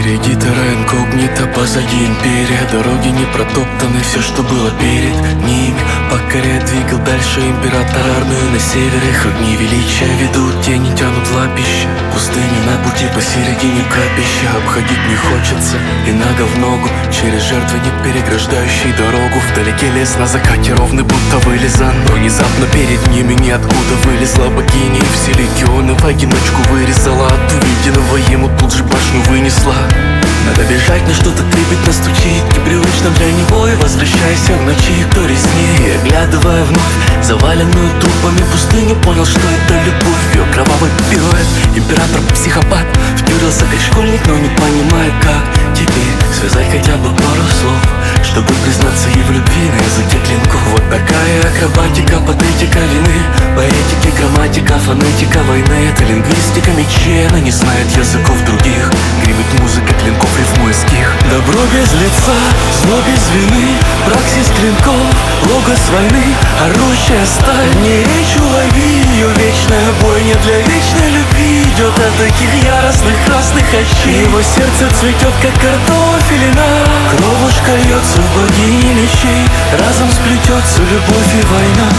Впереди терра инкогнито, позади империя. Дороги не протоптаны, все, что было перед ними покоряет, двигал дальше император армию на севере. Их огни величия ведут, тени тянут лапища. Пустыни на пути, посередине капища. Обходить не хочется, и нога в ногу через жертвенник, переграждающий дорогу. Вдалеке лес на закате, ровный будто вылизан. Но внезапно перед ними ниоткуда вылезла богиня, и все легионы в одиночку вырезала. От увиденного ему тут же башню вынесла. Надо бежать, но что-то трепетно стучит, непривычно для него, и возвращайся в ночи, кто резнее. Оглядывая вновь заваленную трупами пустыню, понял, что это любовь. Ее кровавый пируэт, император-психопат втюрился как школьник, но не понимает как теперь связать хотя бы пару слов, чтобы признаться ей в любви на языке клинков. Вот такая акробатика, патетика вины, поэтики, грамматика, фонетика войны. Это лингвистика мечей, она не знает языков других. Гремит музыка клинков, рифмуя стих. Добро без лица, зло без вины, праксис клинков, логос войны, орущая сталь. Не речь, улови ее, вечная бойня для вечной любви идет от таких яростных красных очей. Его сердце цветет, как картофелина, кровушка льется в богини мечей. Разом сплетется любовь и война.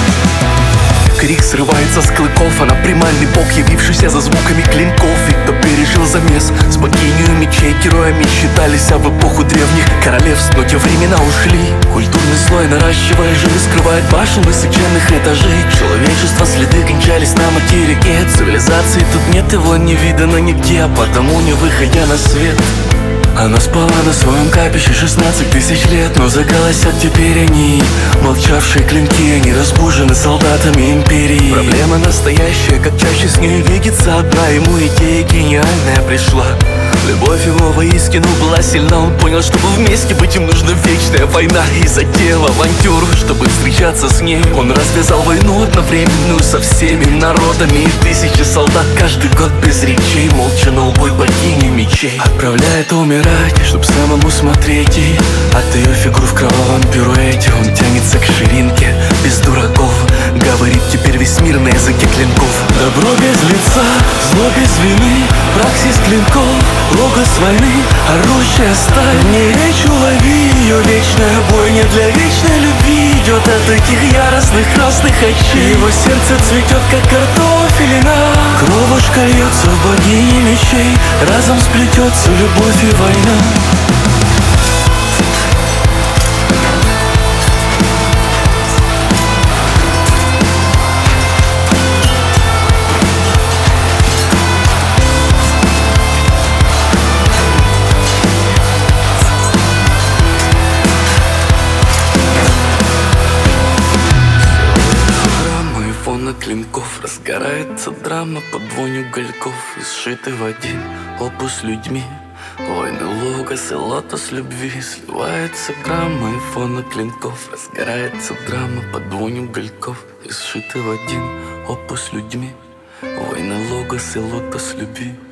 Крик срывается с клыков, она примальный бог, явившийся за звуками клинков. И кто пережил замес с богиней мечей, героями считались, а в эпоху древних королевств, но те времена ушли. Культурный слой, наращивая жилы, скрывает башен высоченных этажей. Человечество следы кончались на материке. Цивилизации тут нет, его не видано нигде, а потому не выходя на свет. Она спала на своем капище 16 тысяч лет, но заголосят теперь они. Молчавшие клинки, они разбужены солдатами империи. Проблема настоящая, как чаще с ней видится одна. Ему идея гениальная пришла. Любовь его воистину была сильна. Он понял, чтобы вместе быть им нужна вечная война. И затеял авантюру, чтобы встречаться с ней. Он развязал войну одновременную со всеми народами. И тысячи солдат каждый год без речей молча на убой богини мечей отправляет умирать, чтоб самому смотреть. И от ее фигур в кровавом пируэте он тянется к ширинке. Без дураков говорит теперь весь мир на языке клинков. Добро без лица, зло без вины, праксис клинков, логос войны, орущая сталь. Не речь, улови ее, вечная бойня для вечной любви идет от таких яростных красных очей. Его сердце цветет, как картофелина, кровушка льется в богини мечей. Разом сплетется любовь и война. Клинков разгорается драма под вонью угольков, и сшиты в один опус людьми. Войны, логос и лотос любви. Сливается грамма и фона клинков. Разгорается драма под вонью угольков, и сшиты в один опус людьми. Войны, логос и лотос любви.